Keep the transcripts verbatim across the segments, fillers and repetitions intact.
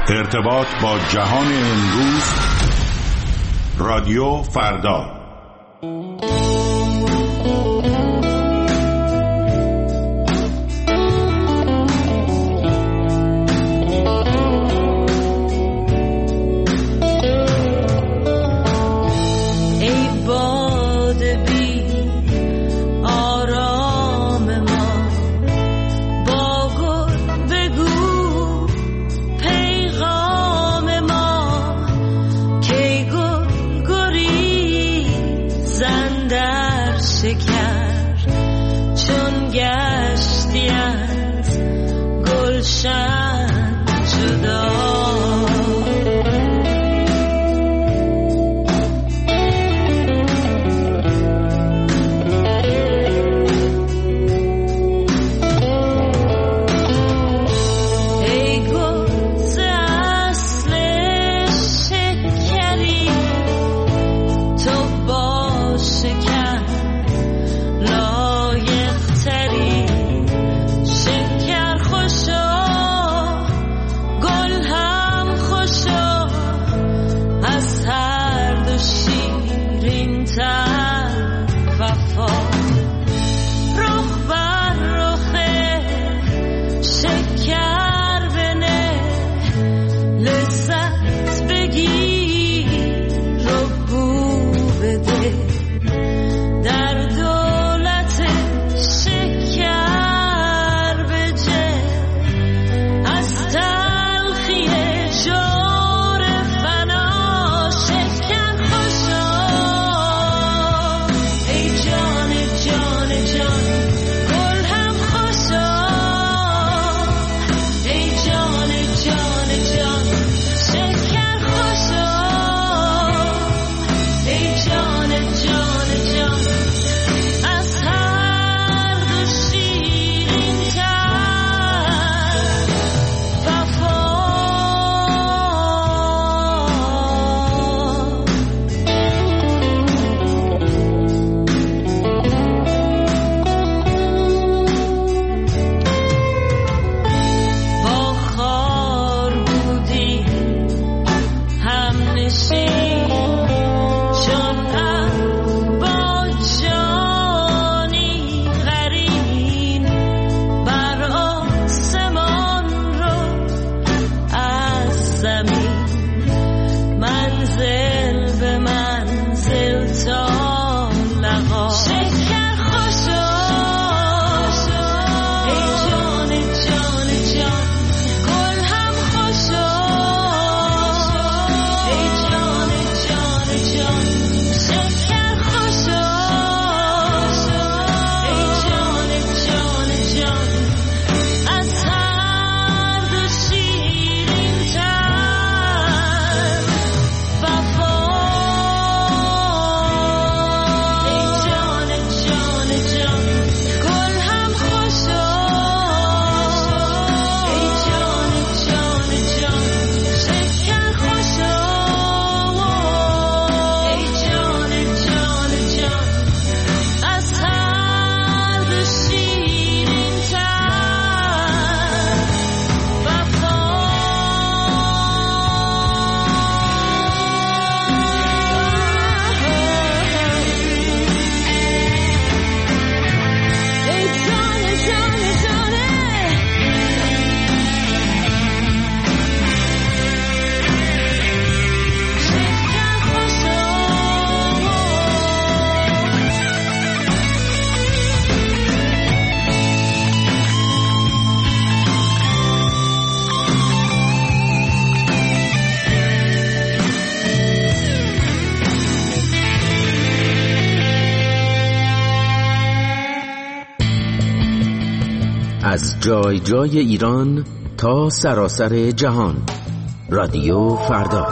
ارتباط با جهان امروز، رادیو فردا. از جای جای ایران تا سراسر جهان، رادیو فردا.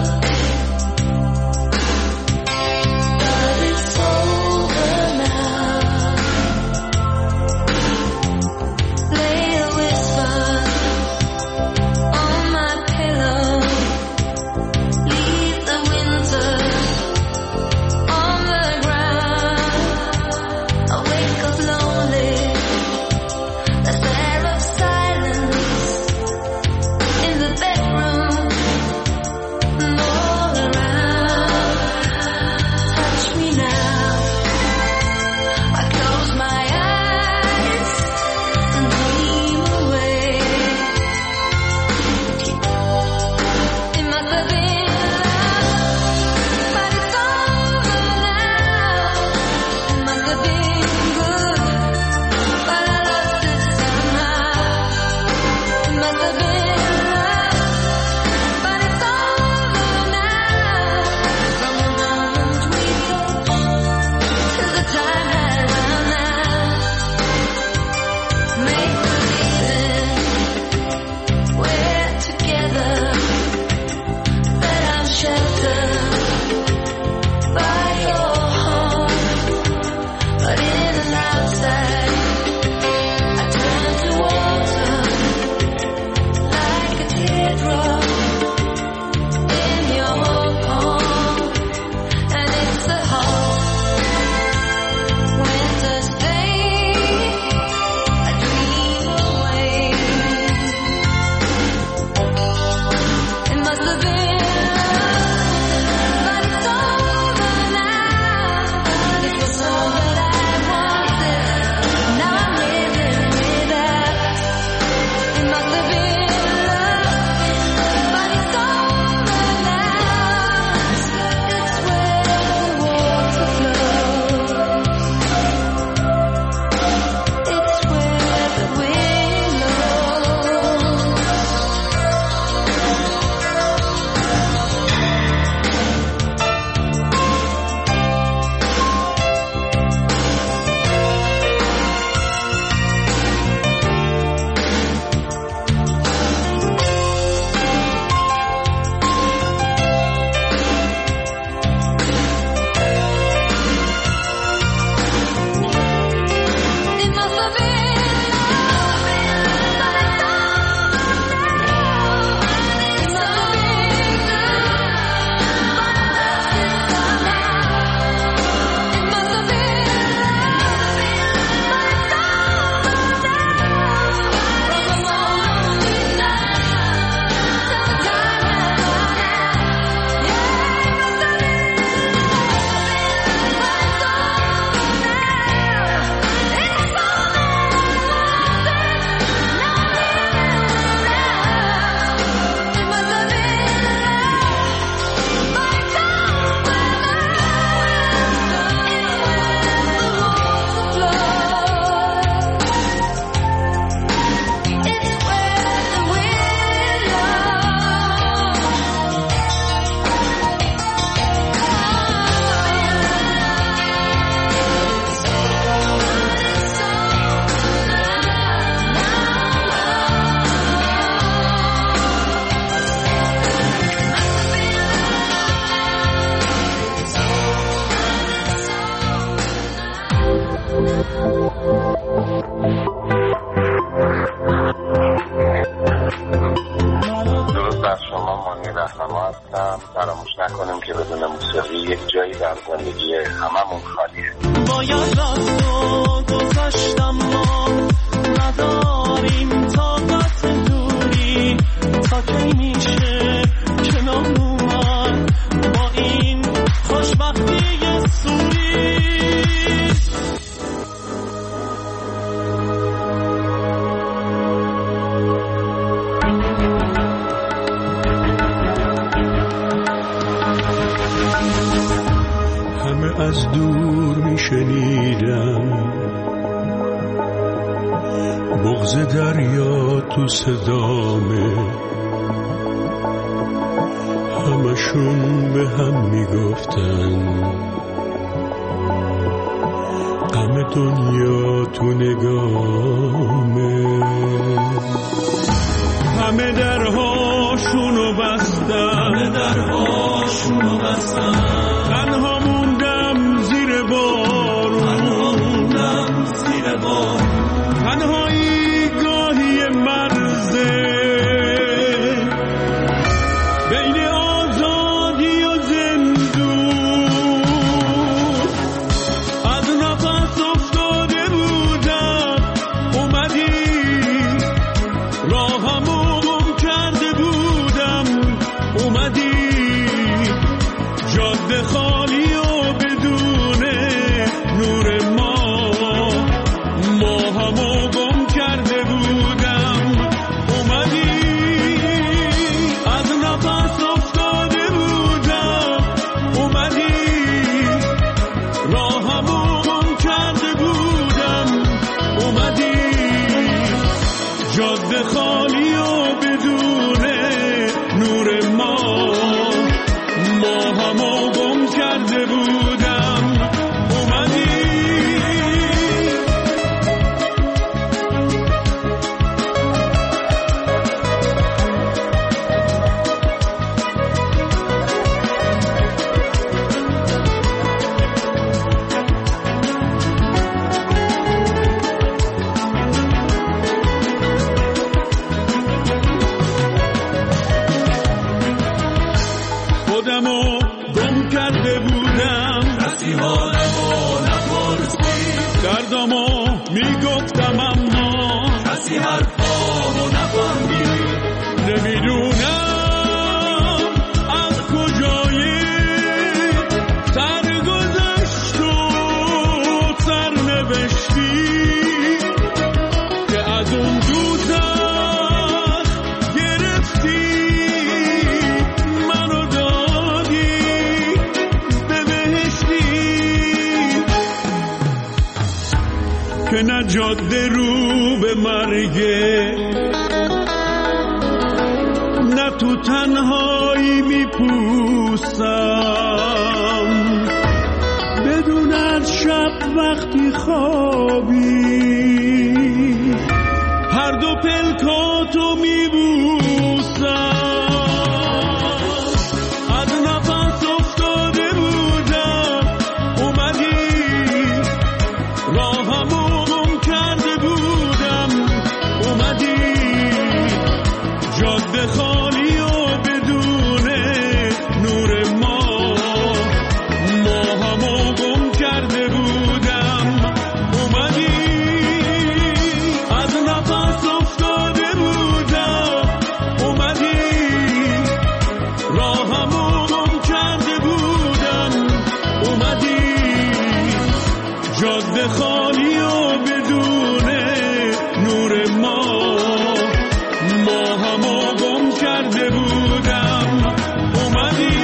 Now فراموش نکنیم که بدون موسیقی یک جایی در زندگی هممون خالیه. باید رفتو گذاشتم ما نداریم طاقت دوری تا کی میشه کنار اومد با این خوشبختی سوری. از دور می شنیدم بغض دریا تو صدامه، همشون به هم می گفتن غم دنیا تو نگامه. همه درهاشونو بستن، همه درهاشونو بستن، تنها موندم زیر بارون، تنها موندم زیر بارون. تنهایی گاهی مرزه بین آزادی و زندون، از نفس افتاده بودم اومدی راهمو گم کرده بودم اومدی جاده که نه جاده رو به مرگه، نه تو تنهایی میپوسم بدون از شب وقتی خوابی هر دو پلکاتو میبوسم. از نفس افتاده بودم اومدی، راهمو گم کرده بودم اومدی، جاده خالی و بدون نور ما، ماهمو گم کرده بودم اومدی. از نفس افتاده بودم اومدی، راهمو گم کرده بودم اومدی، جاده خالی و بدون نور ما، ماهمو گم کرده بودم اومدی.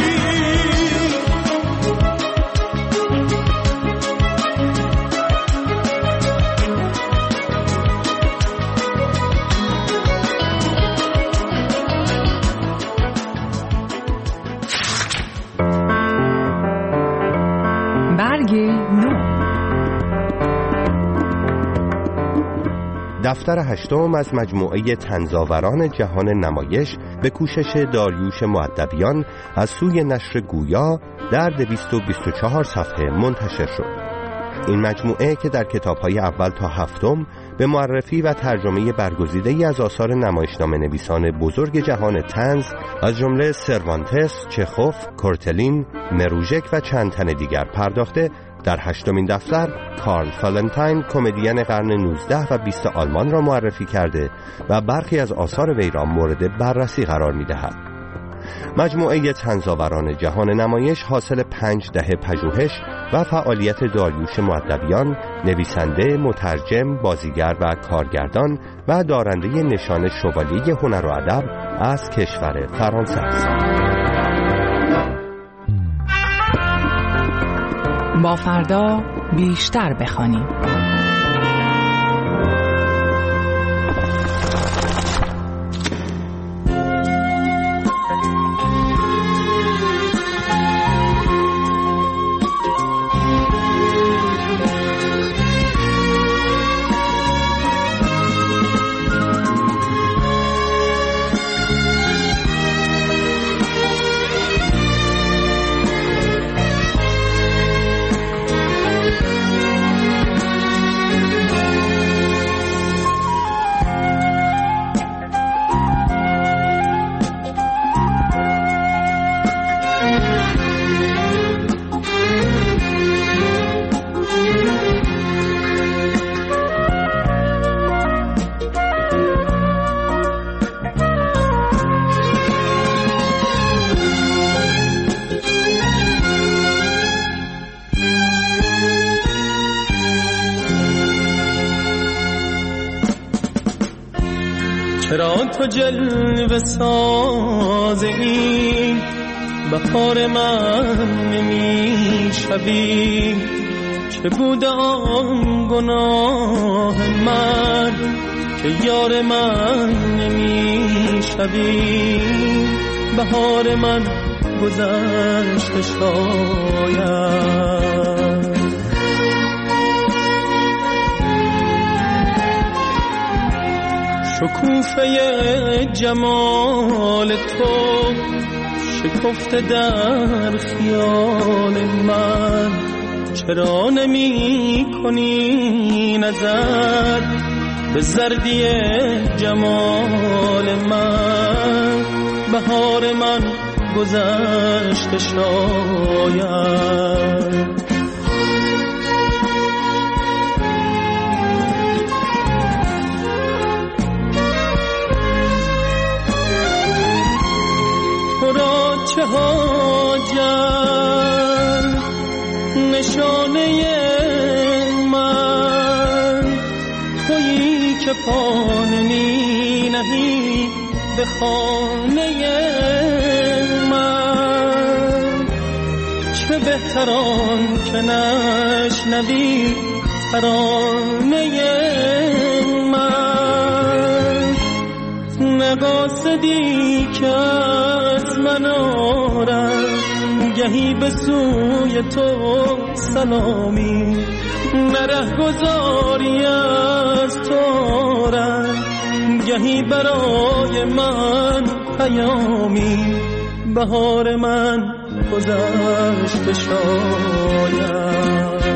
برگ نو. دفتر هشتم از مجموعه طنزآوران جهان نمایش به کوشش داریوش مؤدبیان از سوی نشر گویا در دویست و بیست و چهار صفحه منتشر شد. این مجموعه که در کتاب‌های اول تا هفتم به معرفی و ترجمه برگزیده‌ای از آثار نمایشنامه نویسان بزرگ جهان طنز از جمله سروانتس، چخوف، کورتلین، مروژک و چند تن دیگر پرداخته، در هشتمین دفتر کارل فالنتاین کمدین قرن نوزده و بیست آلمان را معرفی کرده و برخی از آثار وی را مورد بررسی قرار می‌دهد. مجموعه طنزآوران جهان نمایش حاصل پنج دهه پژوهش و فعالیت داریوش مؤدبیان، نویسنده، مترجم، بازیگر و کارگردان و دارنده نشان شوالیه هنر و ادب از کشور فرانسه است. با فردا بیشتر بخوانیم. چرا تو جلوه ساز این بهار من نمی شوی؟ چه بود آن گناه من که یار من نمی شوی؟ بهار من گذشت شاید، شکوفه جمال تو شکفته در خیال من. چرا نمی کنی نظر به زردی جمال من؟ بهار من گذشت شاید. چه حاجت نشانه من تویی که پا نمی نهی به خانه من. چه بهتران که نشنوی ترانه من، نه قاصدی که از من آرد گهی به سوی تو سلامی، نه رهگذاری از تو آرد گهی برای من پیامی. بهار من گذشته شاید،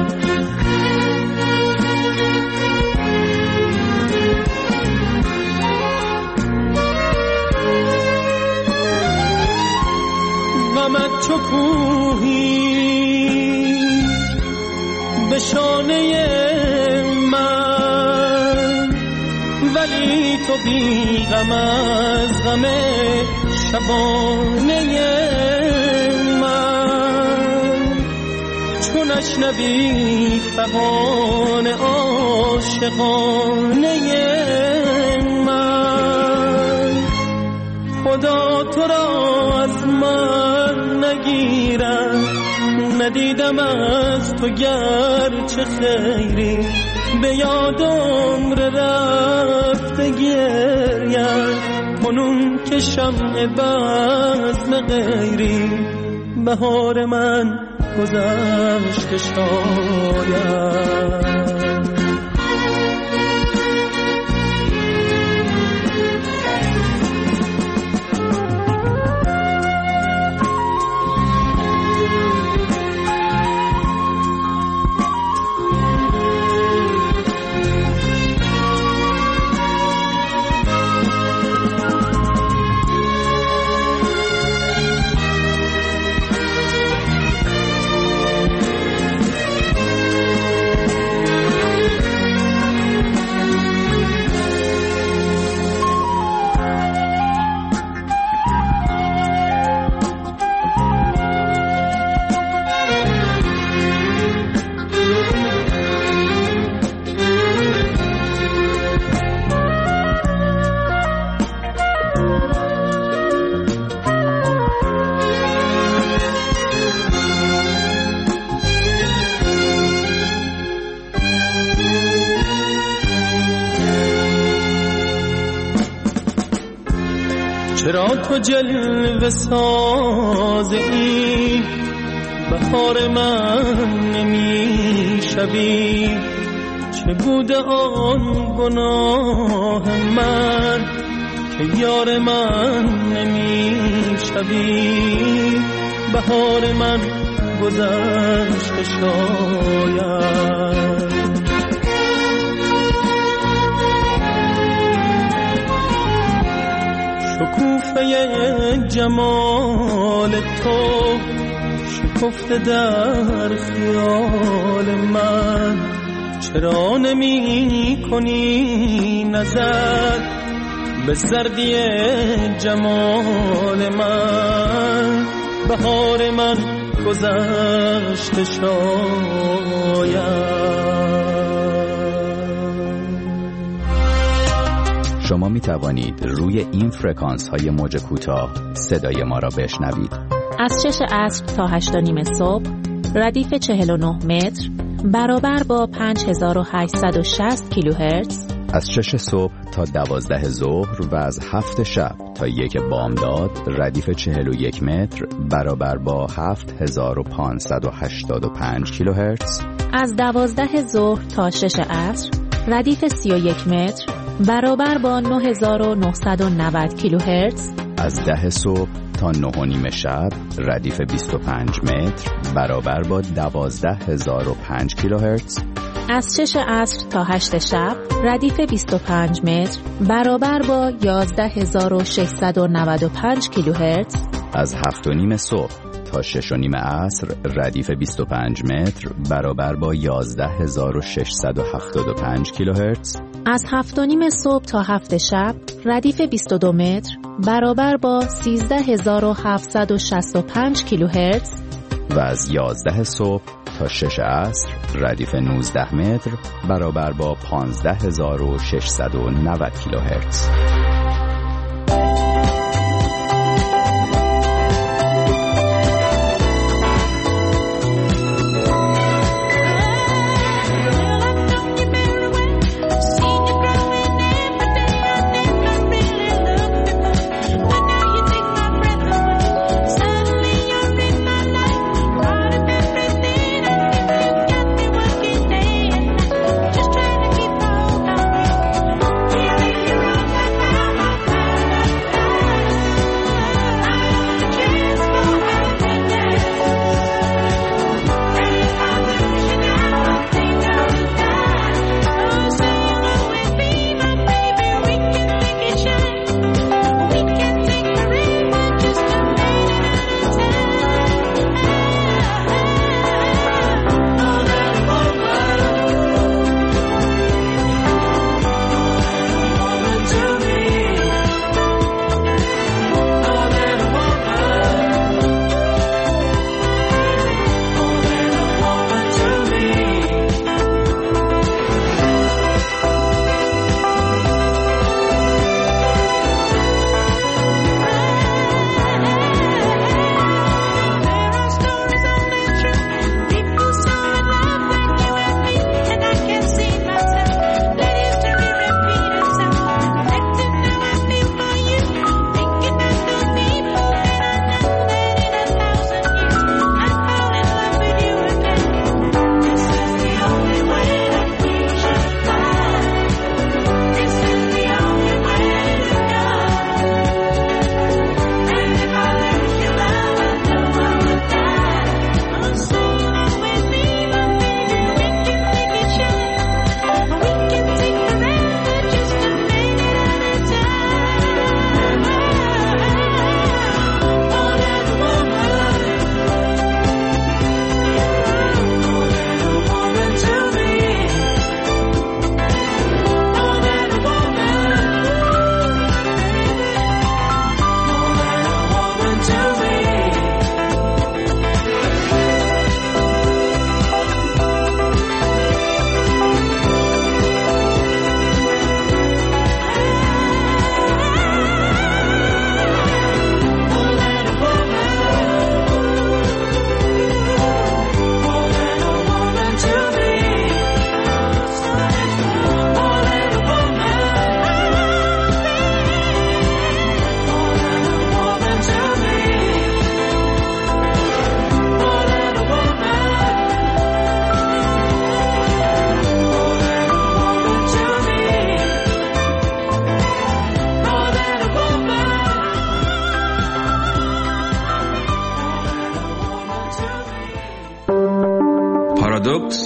غمت چو کوهی به شانه من، ولی تو بی غم از غم شبانه من. چون نشنوی فغان عاشقانه من، خدا تو را از من نگیرم. ندیدم از تو گرچه خیری، به یاد عمر رفته گریم کنون که شمع بزم غیری. بهار من گذشته شاید، چرا تو جلوه سازی بهار من نمی شوی؟ چه بوده آن گناه من که یار من نمی شوی؟ بهار من گذشته شاید، شکوفه جمال تو شکفته در خیال من. چرا نمی کنی نظر به زردی جمال من؟ بهار من گذشته شاید. شما می توانید روی این فرکانس های موج کوتاه صدای ما را بشنوید. از شش عصر تا هشت و نیم صبح ردیف چهل و نه متر برابر با پنج هزار و هشتصد و شصت کیلوهرتز. از شش صبح تا دوازده ظهر و از هفت شب تا یک بامداد ردیف چهل و یک متر برابر با هفت هزار و پانصد و هشتاد و پنج کیلوهرتز. از دوازده ظهر تا شش عصر ردیف سی و یک متر برابر با نه هزار و نهصد و نود کیلوهرتز. از ده صبح تا نه و نیم شب ردیف بیست و پنج متر برابر با دوازده هزار و پنج کیلوهرتز. از شش عصر تا هشت شب ردیف بیست و پنج متر برابر با یازده هزار و ششصد و نود و پنج کیلوهرتز. از هفت و نیم صبح تا شش و نیم عصر ردیف بیست و پنج متر برابر با یازده هزار و ششصد و هفتاد و پنج کیلوهرتز. از هفت و نیم صبح تا هفت شب ردیف بیست و دو متر برابر با سیزده هزار و هفتصد و شصت و پنج کیلوهرتز. و از یازده صبح تا شش عصر ردیف نوزده متر برابر با پانزده هزار و ششصد و نود کیلوهرتز.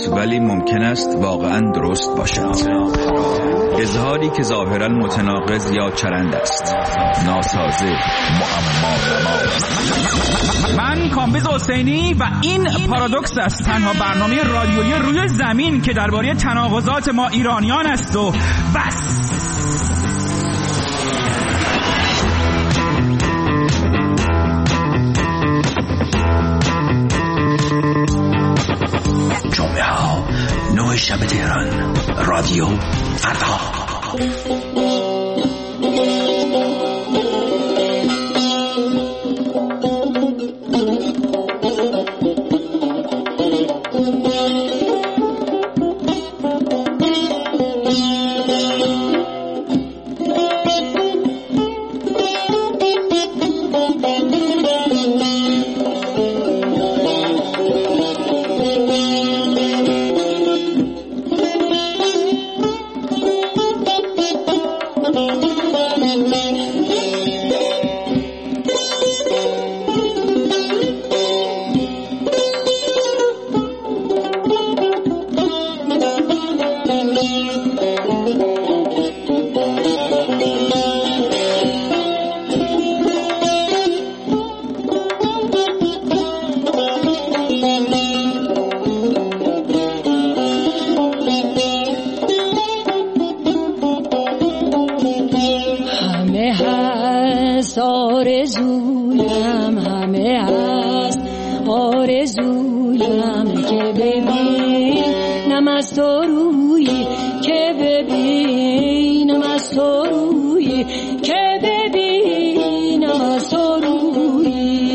است ولی ممکن است واقعا درست باشد. اظهاری که ظاهرا متناقض یا چرند است، ناسازه، معما. من کامبیز حسینی و این پارادوکس است، تنها برنامه رادیویی روی زمین که درباره تناقضات ما ایرانیان است و بس. جمعه ها نوع شب تهران، رادیو فردا. آرزویم همه هست، آرزویم که ببینم از تو روی، که ببینم از تو روی، که ببینم از تو روی.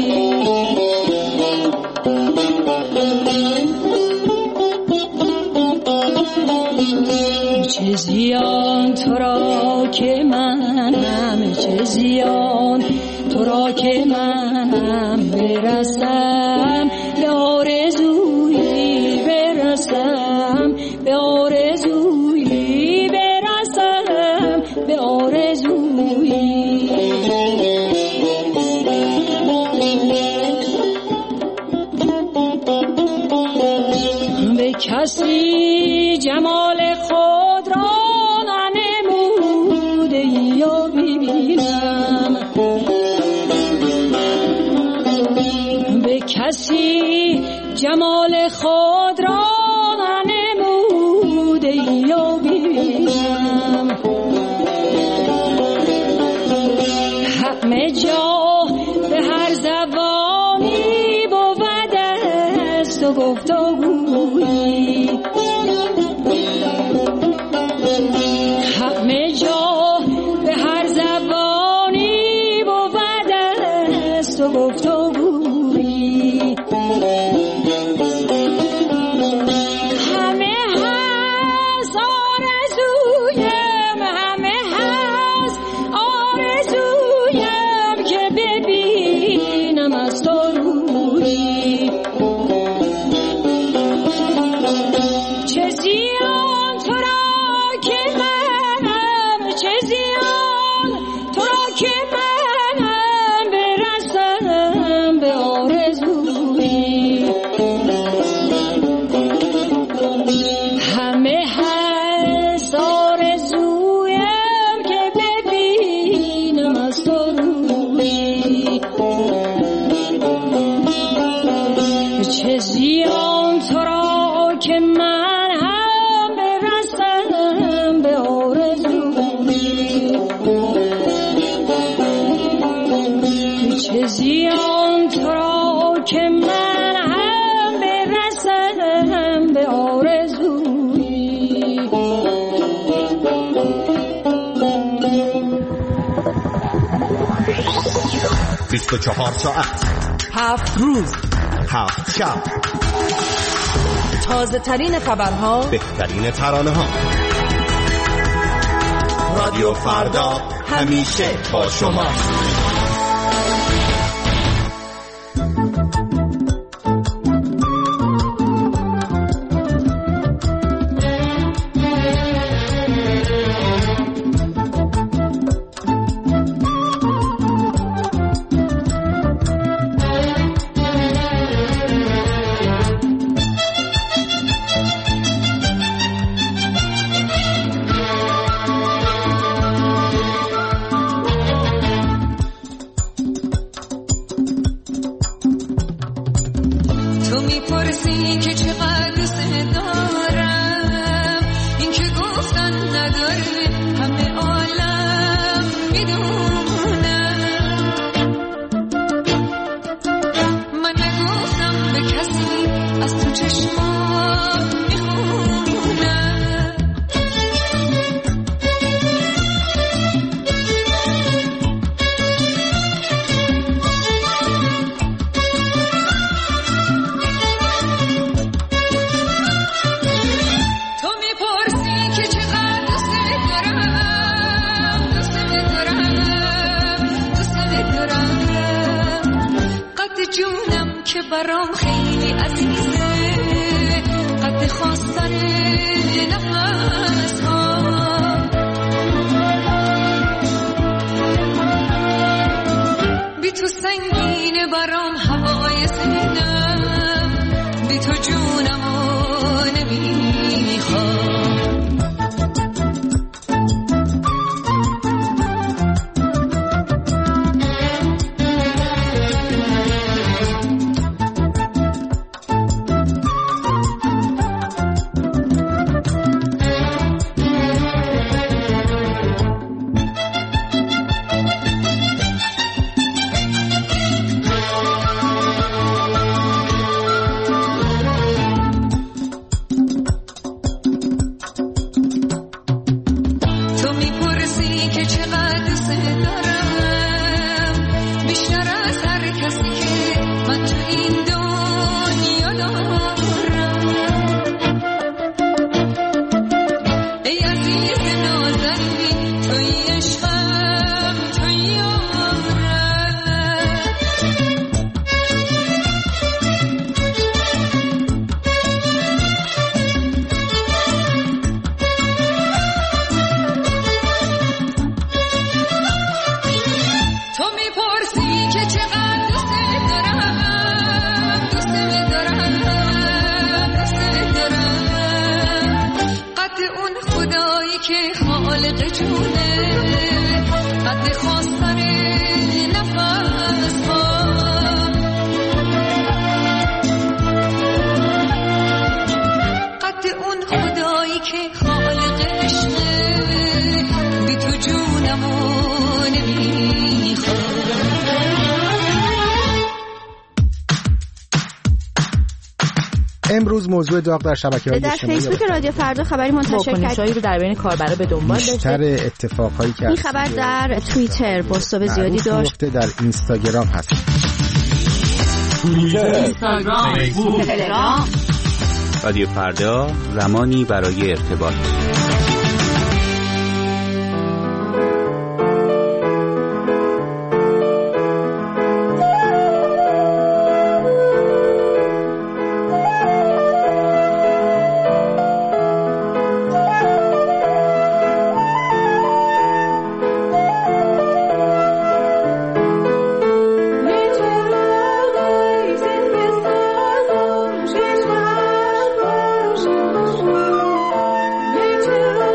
چه زیان تو را که منم، چه زیان تو را که منم، برسم به آرزویی، برسم به آرزویی، برسم به آرزویی. به کسی جمال خود را ننموده یا ببینم، به کسی جمال خود را ننموده یا ببینم. همه جا به هر زبانی بود است و گفتگویی، همه جا به هر زبانی بود است و گفتگویی. همه هست آرزویم، همه هست آرزویم که ببینم از تو روی. چه زیان تو را که منم، چه زیان تو را که منم، برسم به آرزویی. همه هست آرزویم که ببینم از تو روی. چه زیان تو را که من هم برسم به آرزویی. چه زیان تو را که من هم برسم به آرزویی. بیست و چهار ساعت، هفت روز، هفت شب، تازه ترین خبرها، بهترین ترانه ها. رادیو فردا همیشه با شما. برام خیلی عزیزه قد خواستن نفس ها بی تو سنگینه برام هوای سینم بی تو جونمو نمیخوام امروز موضوع داغ در شبکه‌های اجتماعی در فیسبوک رادیو فردا خبری منتشر کردیم رو در بین کاربرا به دنبال داشته. بیشتر اتفاقایی که این خبر در توییتر پست زیادی داشت. در اینستاگرام هست. توییتر، اینستاگرام، فیسبوک، تلگرام. رادیو فردا زمانی برای ارتباط. to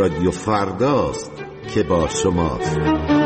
رادیو فرداست که با شماست.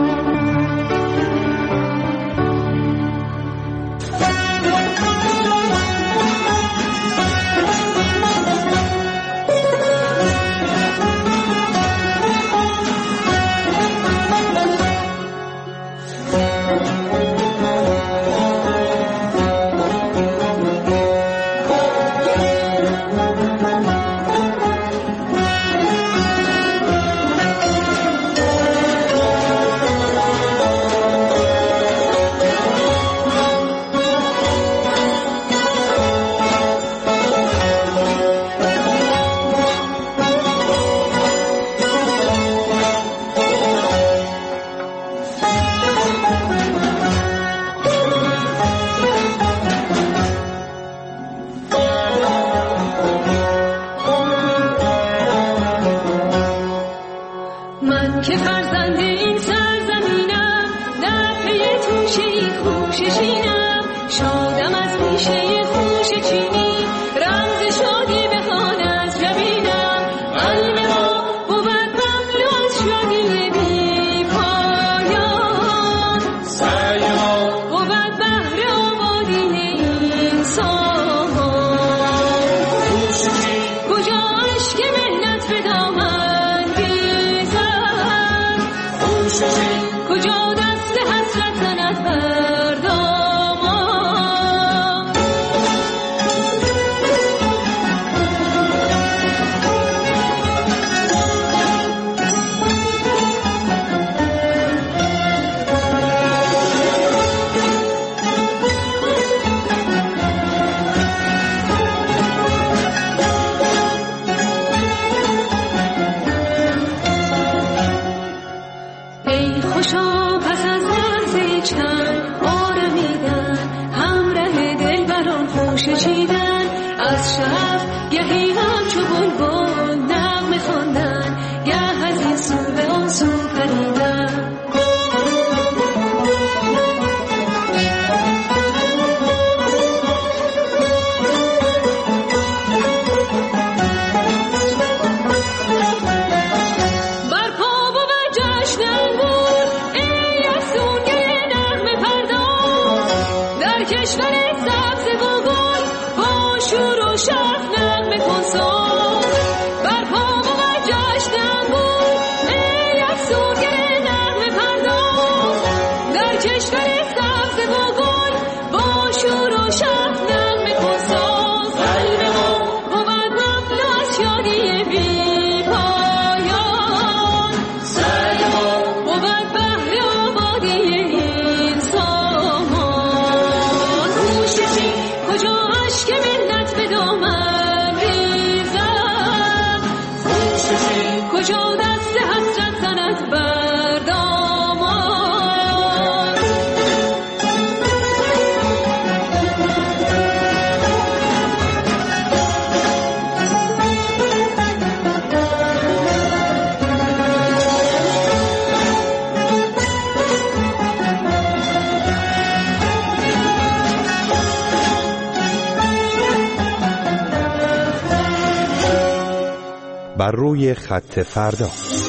بر روی خط فردا.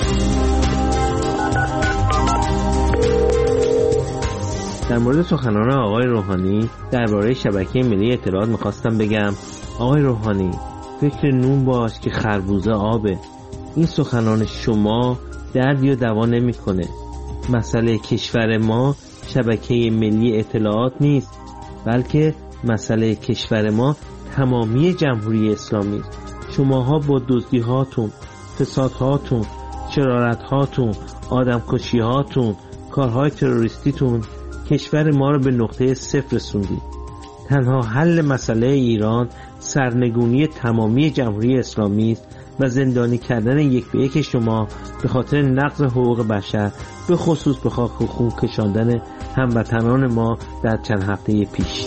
در مورد سخنان آقای روحانی درباره شبکه ملی اطلاعات میخواستم بگم آقای روحانی فکر نون باش که خربوزه آبه. این سخنان شما دردی و دوا نمیکنه. مسئله کشور ما شبکه ملی اطلاعات نیست، بلکه مسئله کشور ما تمامی جمهوری اسلامی است. شماها با دزدی هاتون، فساد هاتون، شرارت هاتون، آدم کشی هاتون، کارهای تروریستیتون کشور ما رو به نقطه صفر رسوندید. تنها حل مسئله ایران سرنگونی تمامی جمهوری اسلامی است و زندانی کردن یک به یک شما به خاطر نقض حقوق بشر، به خصوص به خاک و خون کشاندن هموطنان ما در چند هفته پیش.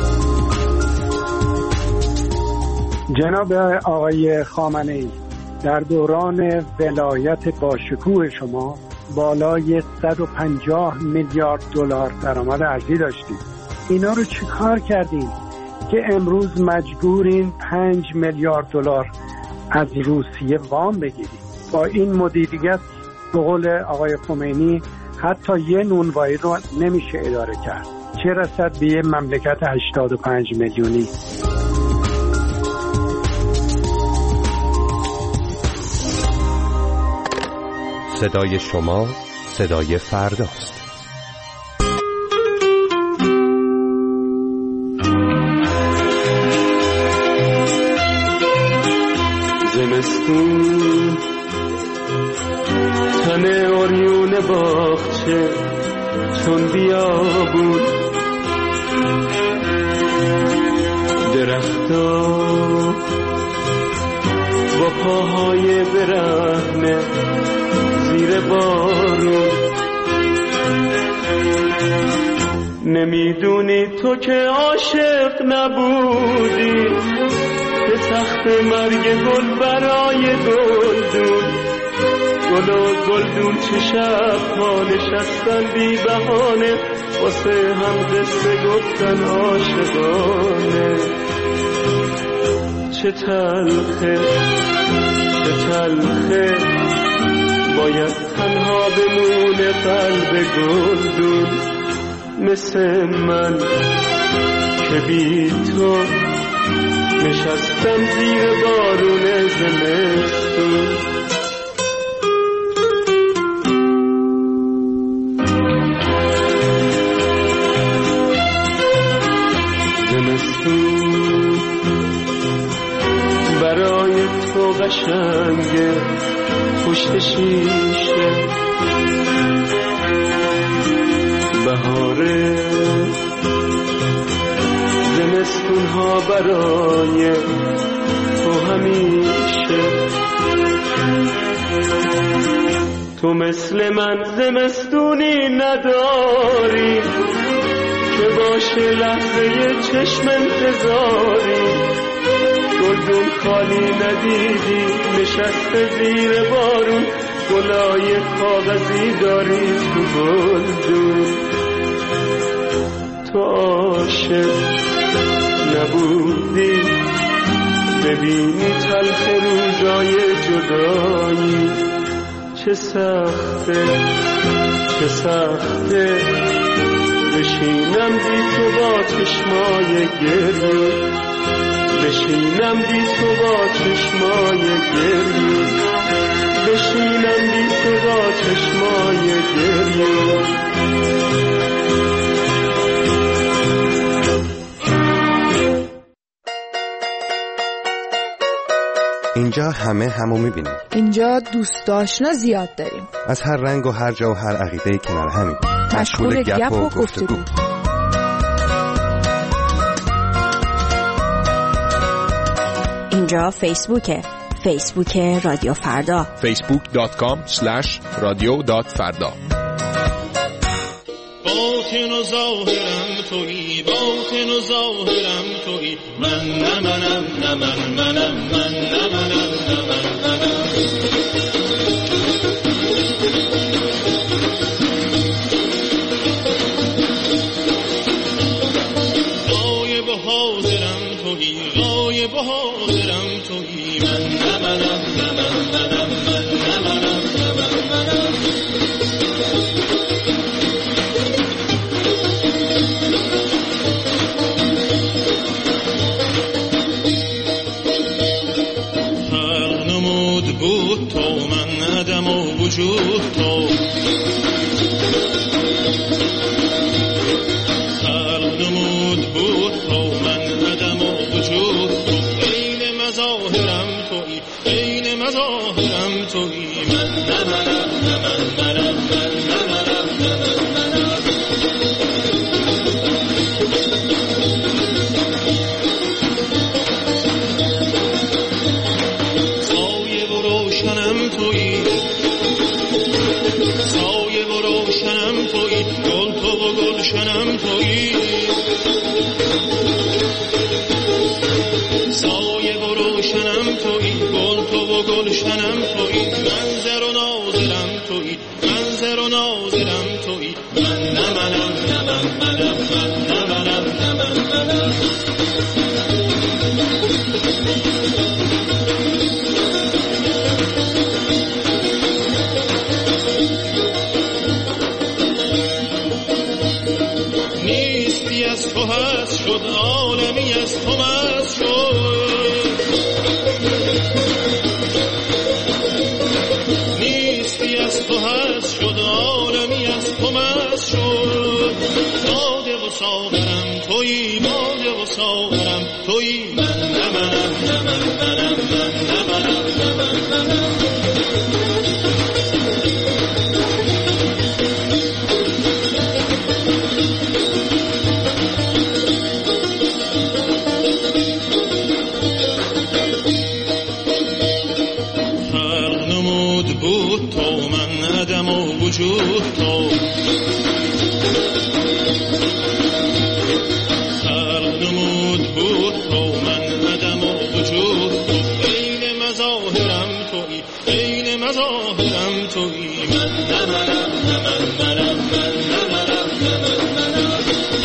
جناب آقای خامنه‌ای، در دوران ولایت باشکوه شما بالای صد و پنجاه میلیارد دلار درآمد ارزی داشتید. اینا رو چیکار کردین که امروز مجبورین پنج میلیارد دلار از روسیه وام بگیرید؟ با این مدیریت به قول آقای خمینی حتی یه نونوایی رو نمیشه اداره کرد، چه رسد به یه مملکت هشتاد و پنج میلیونی. صدای شما صدای فرداست. زمستون تن اوریون باغچه چون بیابون، درختا با پاهای برهنه زیر بارون. نمیدونی تو که عاشق نبودی، به تخت مرگ گل برای گلدون. گل و گلدون چه شب‌ها نشستن بی بهانه، واسه هم قصه گفتن عاشقانه. چه تلخه چه تلخه باید تنها بمونه قلب گلدون، مثل من که بی تو نشستم زیر بارون زمستون. زمستون برای تو قشنگه پشت شیشه، بهاره زمستون ها برای تو همیشه. تو مثل من زمستونی نداری که باشه لحظه چشم انتظاری. گلدون خالی ندیدی نشسته زیر بارون، گلای کاغذی داری تو گلدون. تو عاشق نبودی ببینی تلخ روزای جدایی. چه سخته چه سخته بشینم بی تو با چشمای گریه، بشینم بی تو با چشمای گریه، بشینم بی تو با چشمای گریه. اینجا همه همو میبینیم. اینجا دوست آشنا زیاد داریم، از هر رنگ و هر جا و هر عقیده کنار همیم، مشغول گپ و گفتگو. اینجا فیسبوکه، فیسبوک رادیو فردا، فیسبوک دات کام اسلش رادیو دات فردا. باطن و ظاهرم تویی، باطن و ظاهرم تویی، من نه منم نه من منم، من نه منم نه من منم. غایب و حاضرم تویی، غایب و حاضرم تویی، من نه منم نه من منم، من نه منم نه من منم. بود تو من عدم و وجود تو، خلق نمود بود تو من عدم و وجود تو. عین مظاهرم تویی، عین مظاهرم تویی، من نه منم نه من منم، من نه منم نه من منم. روشنم تویی، سایه و روشنم تویی، گل تو و گلشنم تویی، سایه و روشنم تویی، گل تو و گلشنم تویی، منظر و ناظرم تویی، منظر و ناظرم تویی، من نه منم نه من منم، من نه منم نه من منم. نیستی از تو هست شد عالمی از تو مست شد نیستی از تو هست شد عالمی از تو مست شد باده و ساغرم تویی باده و ساغرم تویی من نه منم نه من منم من نه منم نه من منم بود تو من عدم و وجود تو خلق نمود بود تو من عدم و وجود تو عین مظاهرم تویی عین مظاهرم تویی من نه منم نه من منم من نه منم نه من منم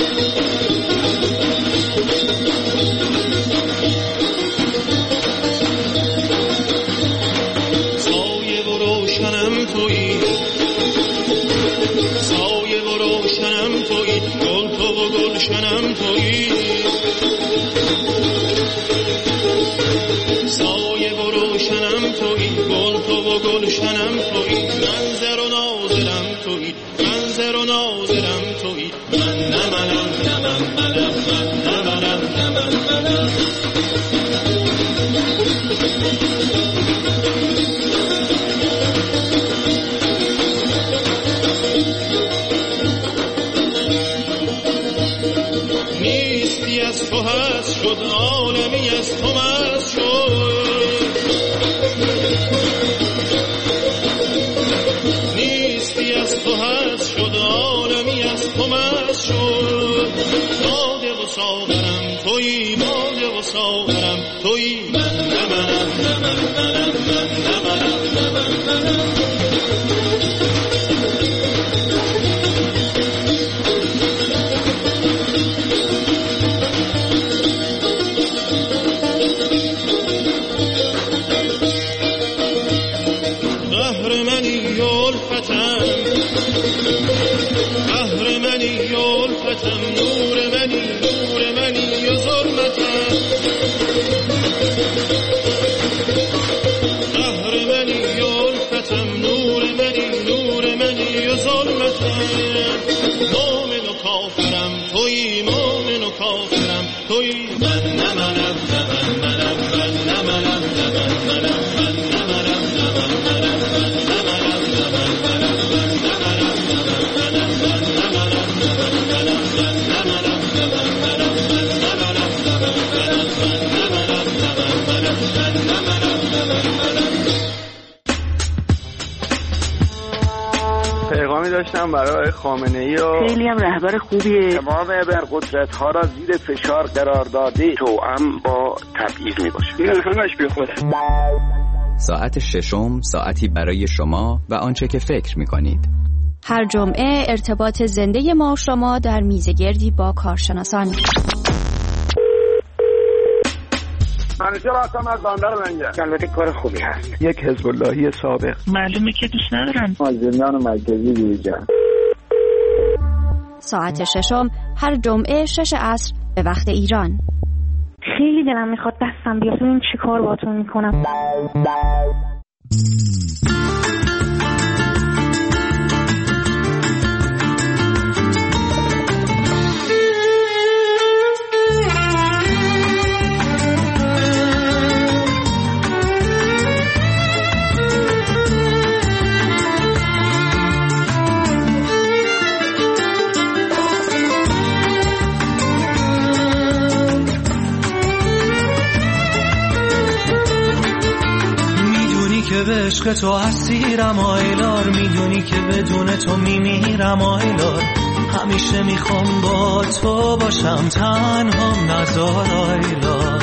تویی سایه و روشنم تویی گل تو و گلشنم تویی سایه و روشنم تویی گل تو و گلشنم تویی منظر و ناظرم تویی منظر و ناظرم تویی من نه منم نه من منم من نه منم نه من منم نیستی از تو هست شد عالمی از تو مست شد نیستی از تو هست شد عالمی از تو مست شد باده و ساغرم تویی باده و ساغرم تویی من نه منم نه من منم من نه منم نه من منم بحر منی الفتم نور منی نور منی و ظلمتم بحر منی الفتم نور منی نور منی و ظلمتم مومن و کافرم تویی مومن و کافرم تویی من نه منم نه من منم من نه منم نه من منم من نه منم نه من منم من نه منم نه من منم پیغامی داشتم برای خامنه‌ای و خیلی هم رهبر خوبیه. تمام ابرقدرت ها را زیر فشار قرار داده توأم با تبعیض میباشه. این همش بی خوده. ساعت ششم ساعتی برای شما و آنچه که فکر میکنید. هر جمعه ارتباط زنده ما شما در میزگردی با کارشناسان. منیجر راستم از باندر منگه. البته کار خوبی هست. یک حزب اللهی سابق. معلومه که دوست ندارن. از زندان مرکزی بیرون. ساعت ششم هر جمعه شش عصر به وقت ایران. خیلی دلم میخواد دستم بیاد ببین چی کار باتون میکنم. که به عشق تو اسیرم آیلار، میدونی که بدون تو میمیرم آیلار، همیشه میخوام با تو باشم تنهام نزار آیلار،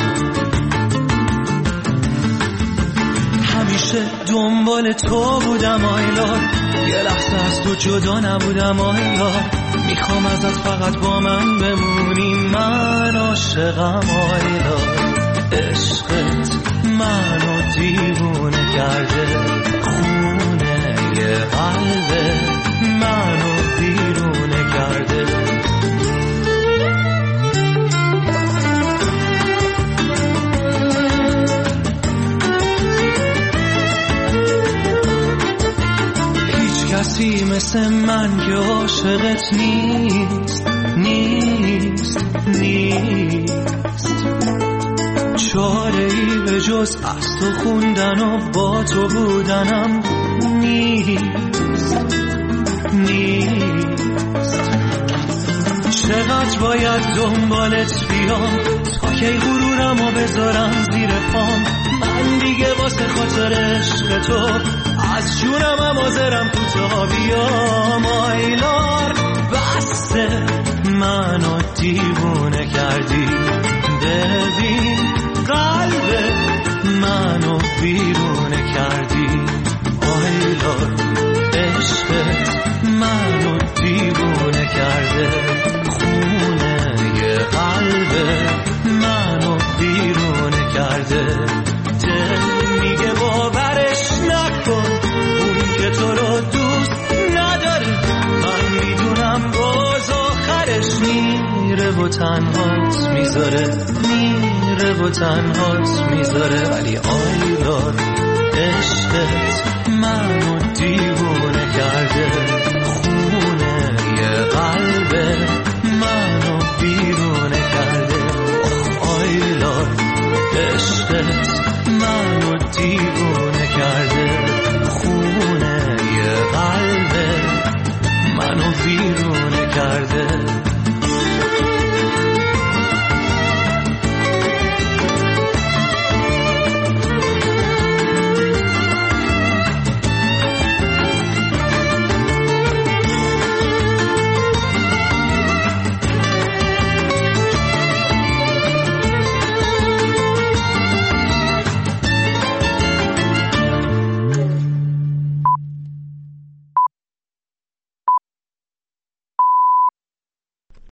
همیشه دنبال تو بودم آیلار، یه لحظه از تو جدا نبودم آیلار، میخوام ازت فقط با من بمونی، من عاشقم آیلار، عشقت منو دیوونه کرده، خونه یه قلبه منو دیرونه کرده. مثل من که عاشقت نیست نیست نیست چاره ای به جز از تو خوندن و با تو بودنم نیست نیست چقدر باید دنبالت بیام تا کی غرورم و بذارم زیر پام من دیگه واسه خاطر عشق تو از جونم هم آزرم کوتاه بیام آیلار بسته منو دیوونه کردی ببین قلب منو بیرونه کردی آیلار عشقت منو دیوونه کرده خونه یه قلب منو بیرونه کرده دل میگه باورش نکن اون که تو رو دوست نداره من میدونم باز آخرش میره و تنهات میذاره میره و تنهات میذاره ولی آیلار عشقت منو دیوونه کرده